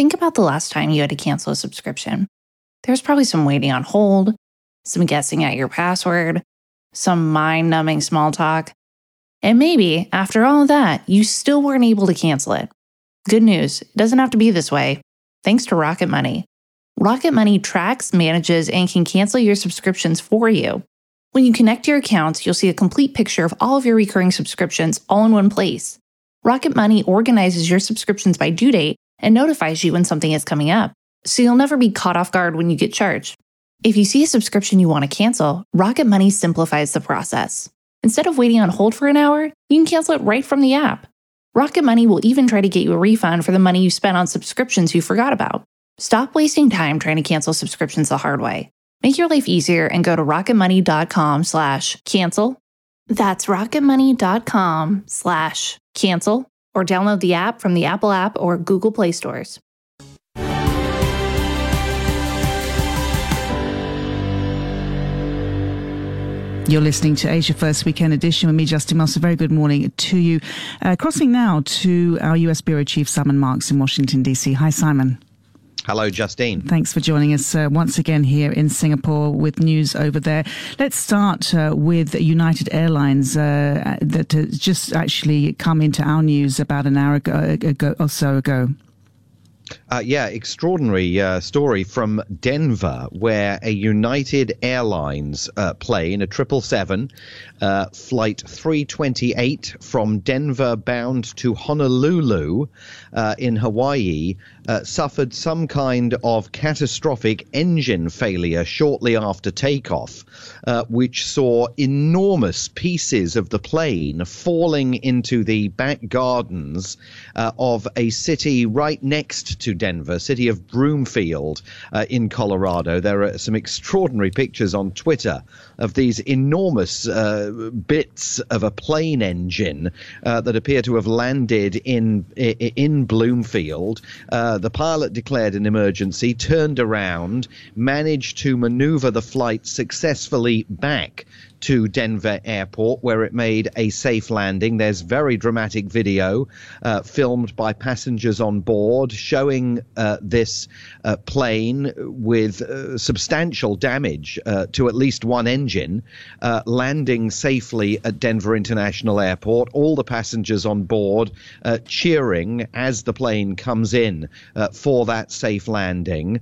think about the last time you had to cancel a subscription. There's probably some waiting on hold, some guessing at your password, some mind-numbing small talk. And maybe, after all of that, you still weren't able to cancel it. Good news, it doesn't have to be this way. Thanks to Rocket Money. Rocket Money tracks, manages, and can cancel your subscriptions for you. When you connect your accounts, you'll see a complete picture of all of your recurring subscriptions all in one place. Rocket Money organizes your subscriptions by due date and notifies you when something is coming up, so you'll never be caught off guard when you get charged. If you see a subscription you want to cancel, Rocket Money simplifies the process. Instead of waiting on hold for an hour, you can cancel it right from the app. Rocket Money will even try to get you a refund for the money you spent on subscriptions you forgot about. Stop wasting time trying to cancel subscriptions the hard way. Make your life easier and go to rocketmoney.com/cancel. That's rocketmoney.com/cancel, or download the app from the Apple App or Google Play stores. You're listening to Asia First Weekend Edition with me, Justin Moss. A very good morning to you. Crossing now to our US Bureau Chief, Simon Marks in Washington, D.C. Hi, Simon. Hello, Justine. Thanks for joining us once again here in Singapore with news over there. Let's start with United Airlines that has just actually come into our news about an hour ago or so ago. Extraordinary story from Denver, where a United Airlines plane, a 777, flight 328 from Denver bound to Honolulu in Hawaii, suffered some kind of catastrophic engine failure shortly after takeoff, which saw enormous pieces of the plane falling into the back gardens of a city right next to Denver, city of Broomfield in Colorado. There are some extraordinary pictures on Twitter of these enormous bits of a plane engine that appear to have landed in Bloomfield. The pilot declared an emergency, turned around, managed to maneuver the flight successfully back to Denver Airport, where it made a safe landing. There's very dramatic video filmed by passengers on board showing this plane with substantial damage to at least one engine landing safely at Denver International Airport. All the passengers on board cheering as the plane comes in for that safe landing.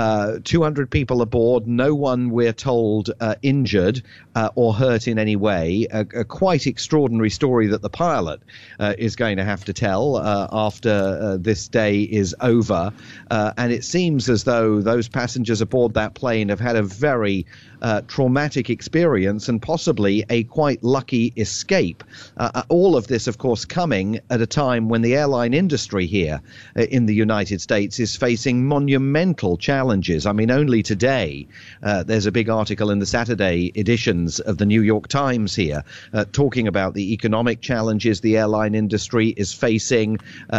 200 people aboard, no one, we're told, injured or hurt in any way. A quite extraordinary story that the pilot is going to have to tell after this day is over. And it seems as though those passengers aboard that plane have had a very traumatic experience and possibly a quite lucky escape. All of this, of course, coming at a time when the airline industry here in the United States is facing monumental challenges. I mean, only today there's a big article in the Saturday editions of the New York Times here talking about the economic challenges the airline industry is facing,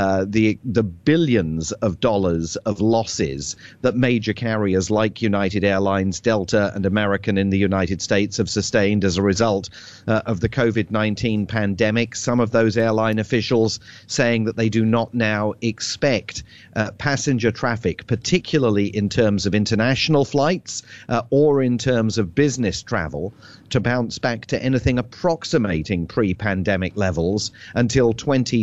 the billions of dollars of losses that major carriers like United Airlines, Delta, and American in the United States have sustained as a result of the COVID-19 pandemic. Some of those airline officials saying that they do not now expect passenger traffic, particularly in terms of international flights or in terms of business travel, to bounce back to anything approximating pre-pandemic levels until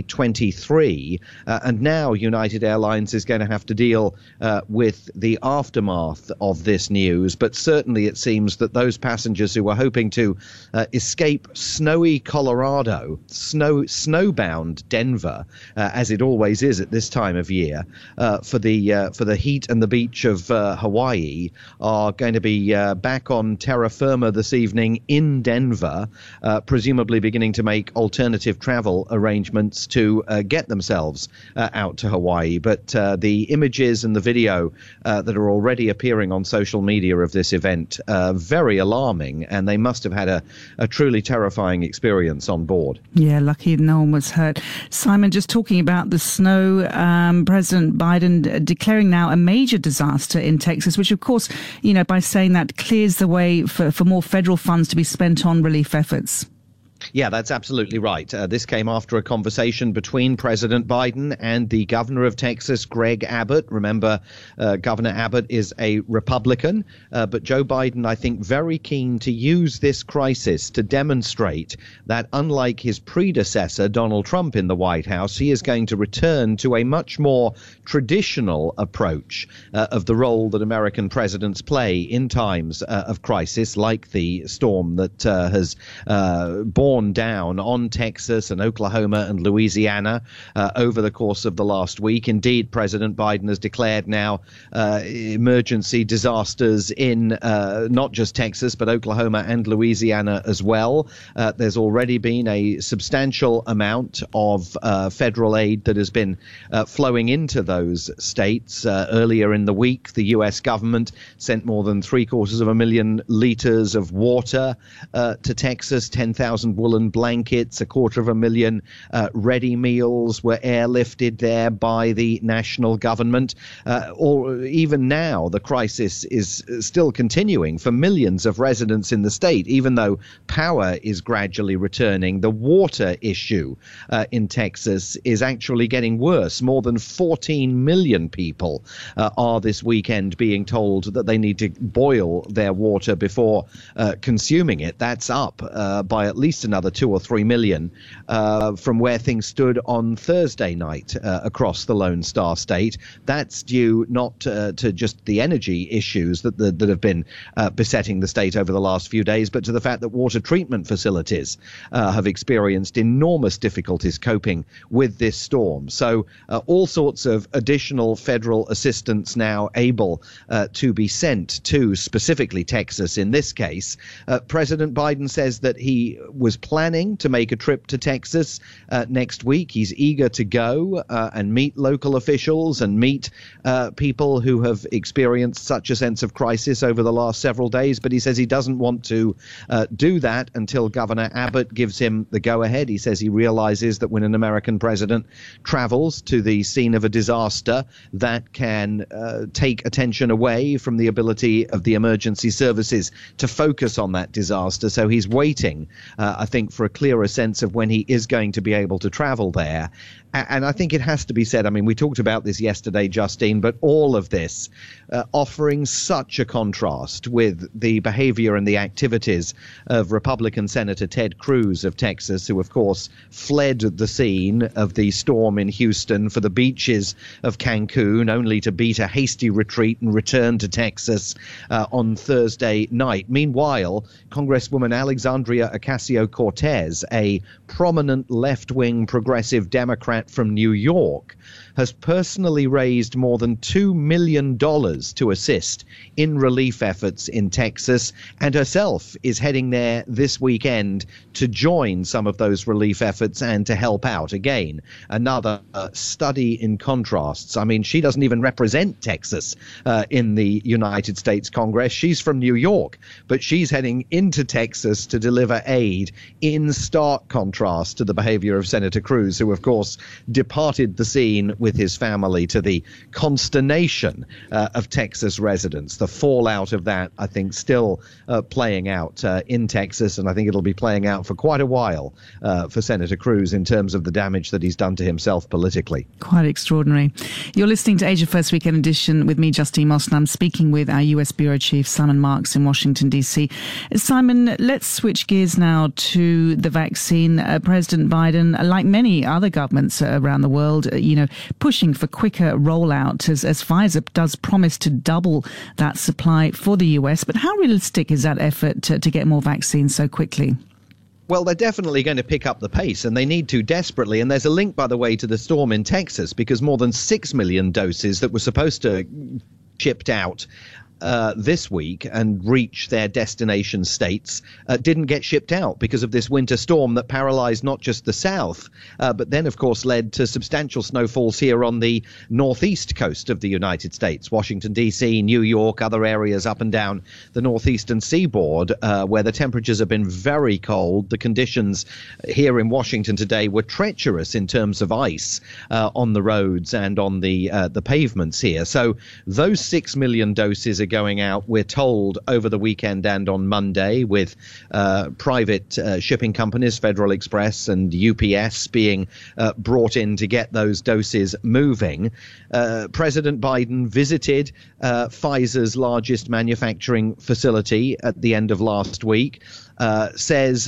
2023. And now United Airlines is going to have to deal with the aftermath of this news. But certainly it seems that those passengers who were hoping to escape snowy Colorado, snowbound Denver, as it always is at this time of year, for the heat and the beach of Hawaii, are going to be back on terra firma this evening in Denver, presumably beginning to make alternative travel arrangements to get themselves out to Hawaii. But the images and the video that are already appearing on social media of this event, very alarming, and they must have had a truly terrifying experience on board. Yeah, lucky no one was hurt. Simon, just talking about the snow, President Biden declaring now a major disaster in Texas, which of course, by saying that clears the way for more federal funds to be spent on relief efforts. Yeah, that's absolutely right. This came after a conversation between President Biden and the governor of Texas, Greg Abbott. Remember, Governor Abbott is a Republican, but Joe Biden, I think, very keen to use this crisis to demonstrate that unlike his predecessor, Donald Trump, in the White House, he is going to return to a much more traditional approach of the role that American presidents play in times of crisis, like the storm that has borne down on Texas and Oklahoma and Louisiana over the course of the last week. Indeed, President Biden has declared now emergency disasters in not just Texas, but Oklahoma and Louisiana as well. There's already been a substantial amount of federal aid that has been flowing into those states. Earlier in the week, the U.S. government sent more than 750,000 liters of water to Texas, 10,000 woolen blankets, 250,000 ready meals were airlifted there by the national government. Or even now, the crisis is still continuing for millions of residents in the state, even though power is gradually returning. The water issue in Texas is actually getting worse. More than 14 million people are this weekend being told that they need to boil their water before consuming it. That's up by at least another 2 or 3 million from where things stood on Thursday night across the Lone Star State. That's due not to just the energy issues that have been besetting the state over the last few days, but to the fact that water treatment facilities have experienced enormous difficulties coping with this storm. So all sorts of additional federal assistance now able to be sent to specifically Texas in this case. President Biden says that he was planning to make a trip to Texas next week. He's eager to go and meet local officials and meet people who have experienced such a sense of crisis over the last several days. But he says he doesn't want to do that until Governor Abbott gives him the go-ahead. He says he realizes that when an American president travels to the scene of a disaster, that can take attention away from the ability of the emergency services to focus on that disaster. So he's waiting, I think, for a clearer sense of when he is going to be able to travel there. And I think it has to be said, I mean, we talked about this yesterday, Justine, but all of this offering such a contrast with the behavior and the activities of Republican Senator Ted Cruz of Texas, who, of course, fled the scene of the storm in Houston for the beaches of Cancun, only to beat a hasty retreat and return to Texas on Thursday night. Meanwhile, Congresswoman Alexandria Ocasio-Cortez, a prominent left-wing progressive Democrat from New York, has personally raised more than $2 million to assist in relief efforts in Texas, and herself is heading there this weekend to join some of those relief efforts and to help out. Again, another study in contrasts. I mean, she doesn't even represent Texas in the United States Congress. She's from New York, but she's heading into Texas to deliver aid, in stark contrast to the behavior of Senator Cruz, who, of course, departed the scene with his family, to the consternation of Texas residents. The fallout of that, I think, still playing out in Texas, and I think it'll be playing out for quite a while for Senator Cruz in terms of the damage that he's done to himself politically. Quite extraordinary. You're listening to Asia First Weekend Edition with me, Justine Moss, and I'm speaking with our US Bureau Chief, Simon Marks, in Washington, D.C. Simon, let's switch gears now to the vaccine. President Biden, like many other governments around the world, pushing for quicker rollout as Pfizer does promise to double that supply for the US. But how realistic is that effort to get more vaccines so quickly? Well, they're definitely going to pick up the pace, and they need to desperately. And there's a link, by the way, to the storm in Texas, because more than 6 million doses that were supposed to shipped out this week and reach their destination states didn't get shipped out because of this winter storm that paralyzed not just the south, but then, of course, led to substantial snowfalls here on the northeast coast of the United States, Washington, D.C., New York, other areas up and down the northeastern seaboard, where the temperatures have been very cold. The conditions here in Washington today were treacherous in terms of ice on the roads and on the pavements here. So those 6 million doses are going out, we're told, over the weekend and on Monday, with private shipping companies, Federal Express and UPS, being brought in to get those doses moving. President Biden visited Pfizer's largest manufacturing facility at the end of last week. Says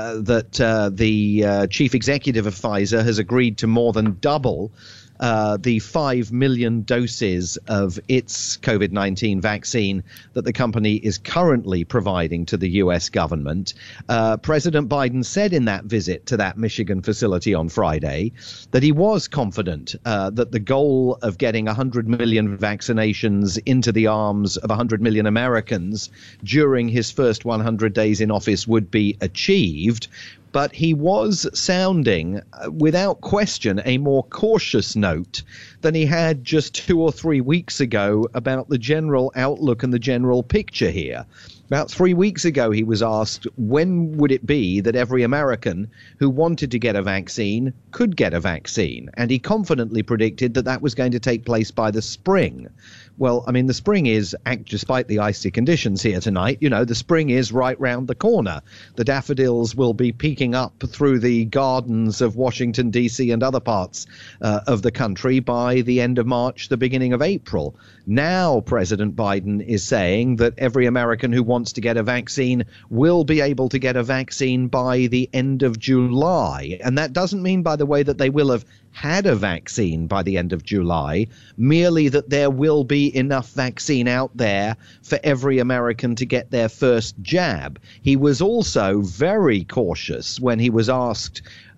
that the chief executive of Pfizer has agreed to more than double the 5 million doses of its COVID-19 vaccine that the company is currently providing to the U.S. government. President Biden said in that visit to that Michigan facility on Friday that he was confident that the goal of getting 100 million vaccinations into the arms of 100 million Americans during his first 100 days in office would be achieved. But he was sounding, without question, a more cautious note than he had just 2 or 3 weeks ago about the general outlook and the general picture here. About 3 weeks ago, he was asked, when would it be that every American who wanted to get a vaccine could get a vaccine? And he confidently predicted that that was going to take place by the spring. Well, I mean, the spring is, despite the icy conditions here tonight, the spring is right round the corner. The daffodils will be peeking up through the gardens of Washington, D.C. and other parts of the country by the end of March, the beginning of April. Now, President Biden is saying that every American who wants to get a vaccine will be able to get a vaccine by the end of July. And that doesn't mean, by the way, that they will have had a vaccine by the end of July, merely that there will be enough vaccine out there for every American to get their first jab. He was also very cautious when he was asked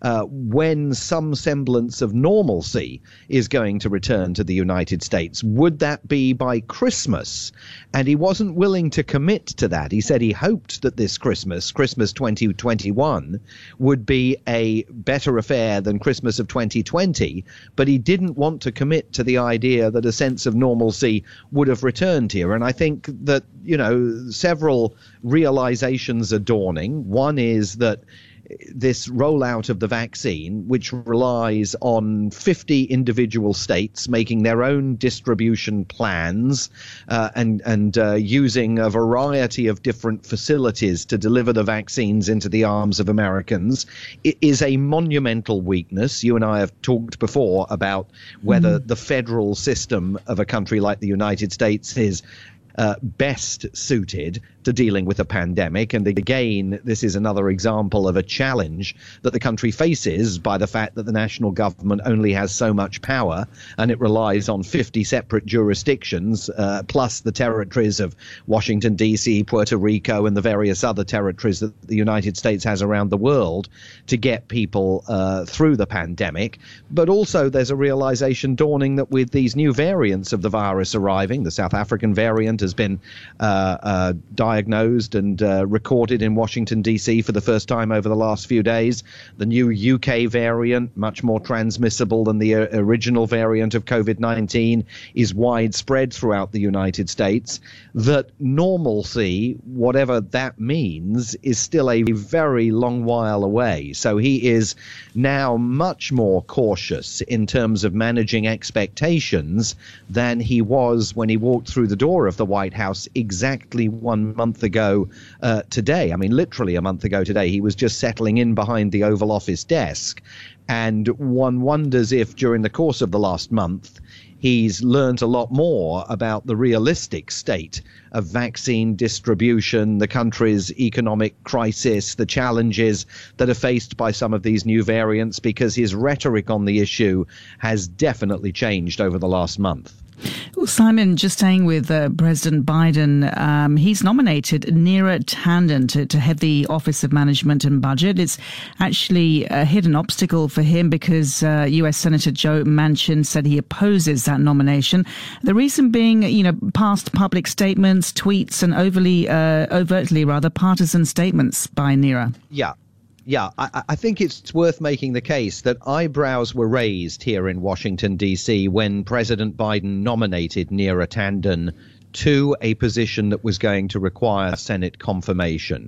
when some semblance of normalcy is going to return to the United States. Would that be by Christmas? And he wasn't willing to commit to that. He said he hoped that this Christmas 2021, would be a better affair than Christmas of 2020, but he didn't want to commit to the idea that a sense of normalcy would have returned here. And I think that, several realizations are dawning. One is that this rollout of the vaccine, which relies on 50 individual states making their own distribution plans and using a variety of different facilities to deliver the vaccines into the arms of Americans, it is a monumental weakness. You and I have talked before about whether the federal system of a country like the United States is best suited to dealing with a pandemic. And again, this is another example of a challenge that the country faces by the fact that the national government only has so much power and it relies on 50 separate jurisdictions, plus the territories of Washington, D.C., Puerto Rico, and the various other territories that the United States has around the world to get people through the pandemic. But also there's a realization dawning that with these new variants of the virus arriving, the South African variant has been diagnosed and recorded in Washington, D.C. for the first time over the last few days. The new UK variant, much more transmissible than the original variant of COVID-19, is widespread throughout the United States. That normalcy, whatever that means, is still a very long while away. So he is now much more cautious in terms of managing expectations than he was when he walked through the door of the White House exactly 1 month ago today. I mean, literally a month ago today, he was just settling in behind the Oval Office desk. And one wonders if during the course of the last month, he's learned a lot more about the realistic state of vaccine distribution, the country's economic crisis, the challenges that are faced by some of these new variants, because his rhetoric on the issue has definitely changed over the last month. Well, Simon, just staying with President Biden, he's nominated Neera Tanden to head the Office of Management and Budget. It's actually hit an obstacle for him because U.S. Senator Joe Manchin said he opposes that nomination. The reason being, past public statements, tweets, and overtly partisan statements by Neera. Yeah, I think it's worth making the case that eyebrows were raised here in Washington, D.C. when President Biden nominated Neera Tanden to a position that was going to require Senate confirmation.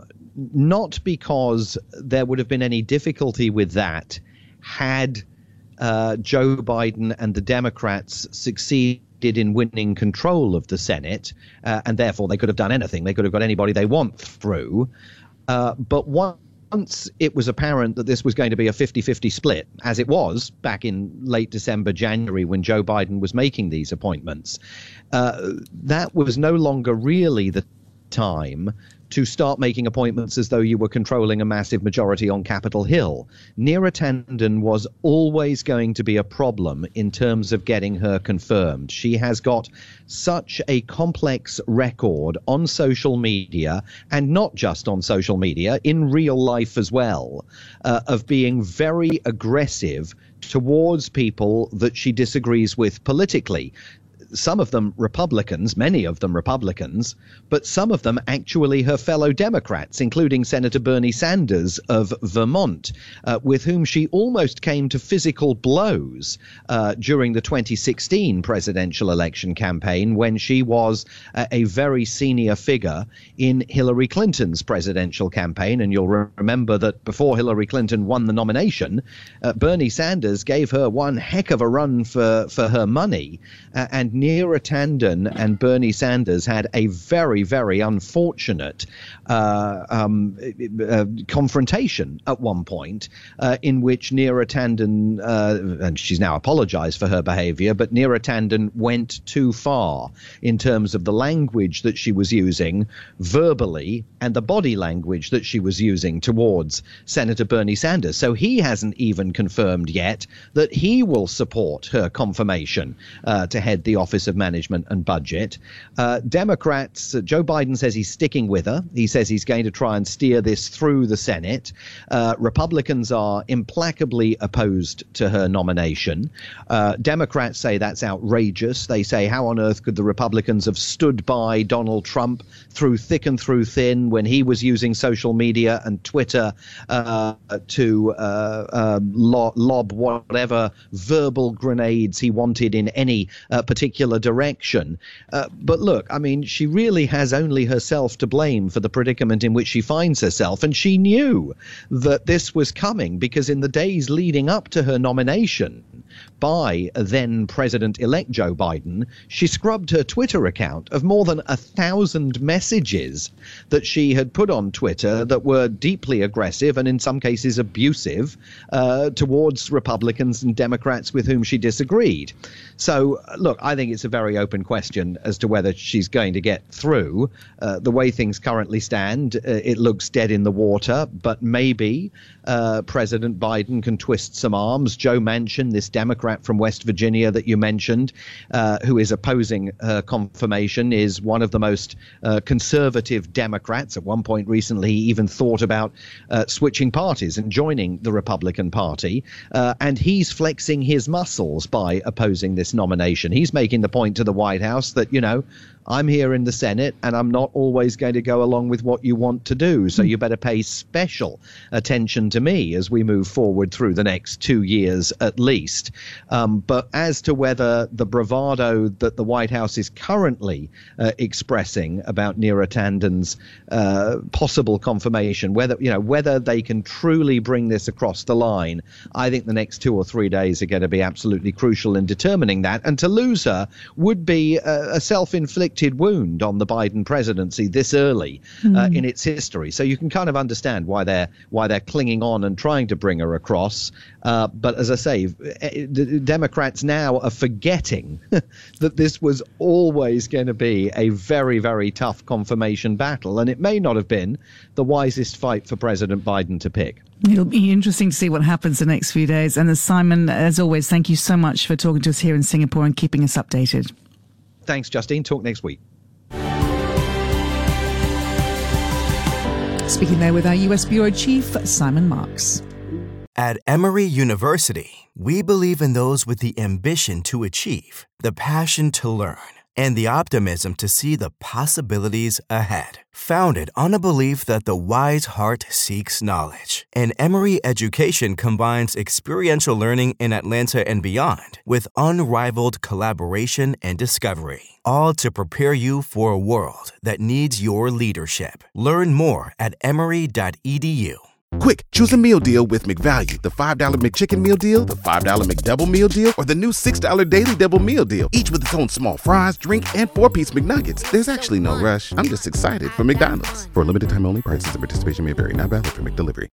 Not because there would have been any difficulty with that had Joe Biden and the Democrats succeeded in winning control of the Senate, and therefore they could have done anything. They could have got anybody they want through. But once it was apparent that this was going to be a 50-50 split, as it was back in late December, January, when Joe Biden was making these appointments, that was no longer really the time to start making appointments as though you were controlling a massive majority on Capitol Hill. Neera Tanden was always going to be a problem in terms of getting her confirmed. She has got such a complex record on social media, and not just on social media, in real life as well, of being very aggressive towards people that she disagrees with politically. Some of them Republicans, many of them Republicans, but some of them actually her fellow Democrats, including Senator Bernie Sanders of Vermont, with whom she almost came to physical blows during the 2016 presidential election campaign, when she was a very senior figure in Hillary Clinton's presidential campaign. And you'll remember that before Hillary Clinton won the nomination, Bernie Sanders gave her one heck of a run for her money, and Neera Tanden and Bernie Sanders had a very, very unfortunate confrontation at one point, in which Neera Tanden, and she's now apologized for her behavior, but Neera Tanden went too far in terms of the language that she was using verbally and the body language that she was using towards Senator Bernie Sanders. So he hasn't even confirmed yet that he will support her confirmation to head the Office of Management and Budget. Democrats, Joe Biden says he's sticking with her. He says he's going to try and steer this through the Senate. Republicans are implacably opposed to her nomination. Democrats say that's outrageous. They say, how on earth could the Republicans have stood by Donald Trump through thick and through thin when he was using social media and Twitter to lob whatever verbal grenades he wanted in any particular direction. But look, I mean, she really has only herself to blame for the predicament in which she finds herself. And she knew that this was coming, because in the days leading up to her nomination by then President-elect Joe Biden, she scrubbed her Twitter account of more than 1,000 messages that she had put on Twitter that were deeply aggressive and in some cases abusive towards Republicans and Democrats with whom she disagreed. So, look, I think it's a very open question as to whether she's going to get through. The way things currently stand, it looks dead in the water, but maybe President Biden can twist some arms. Joe Manchin, this Democrat from West Virginia that you mentioned, who is opposing her confirmation, is one of the most conservative Democrats. At one point recently, he even thought about switching parties and joining the Republican Party. And he's flexing his muscles by opposing this nomination. He's making the point to the White House that, you know, I'm here in the Senate and I'm not always going to go along with what you want to do. So you better pay special attention to me as we move forward through the next 2 years at least. But as to whether the bravado that the White House is currently expressing about Neera Tanden's possible confirmation, whether they can truly bring this across the line, I think the next 2 or 3 days are going to be absolutely crucial in determining that. And to lose her would be a self-inflicted wound on the Biden presidency this early in its history. So you can kind of understand why they're clinging on and trying to bring her across. But as I say, the Democrats now are forgetting that this was always going to be a very, very tough confirmation battle, and it may not have been the wisest fight for President Biden to pick. It'll be interesting to see what happens the next few days. And Simon, as always, thank you so much for talking to us here in Singapore and keeping us updated. Thanks, Justine. Talk next week. Speaking there with our US Bureau Chief, Simon Marks. At Emory University, we believe in those with the ambition to achieve, the passion to learn, and the optimism to see the possibilities ahead. Founded on a belief that the wise heart seeks knowledge, and Emory education combines experiential learning in Atlanta and beyond with unrivaled collaboration and discovery, all to prepare you for a world that needs your leadership. Learn more at emory.edu. Quick, choose a meal deal with McValue. The $5 McChicken meal deal, the $5 McDouble meal deal, or the new $6 Daily Double meal deal. Each with its own small fries, drink, and 4-piece McNuggets. There's actually no rush. I'm just excited for McDonald's. For a limited time only, prices and participation may vary. Not valid for McDelivery.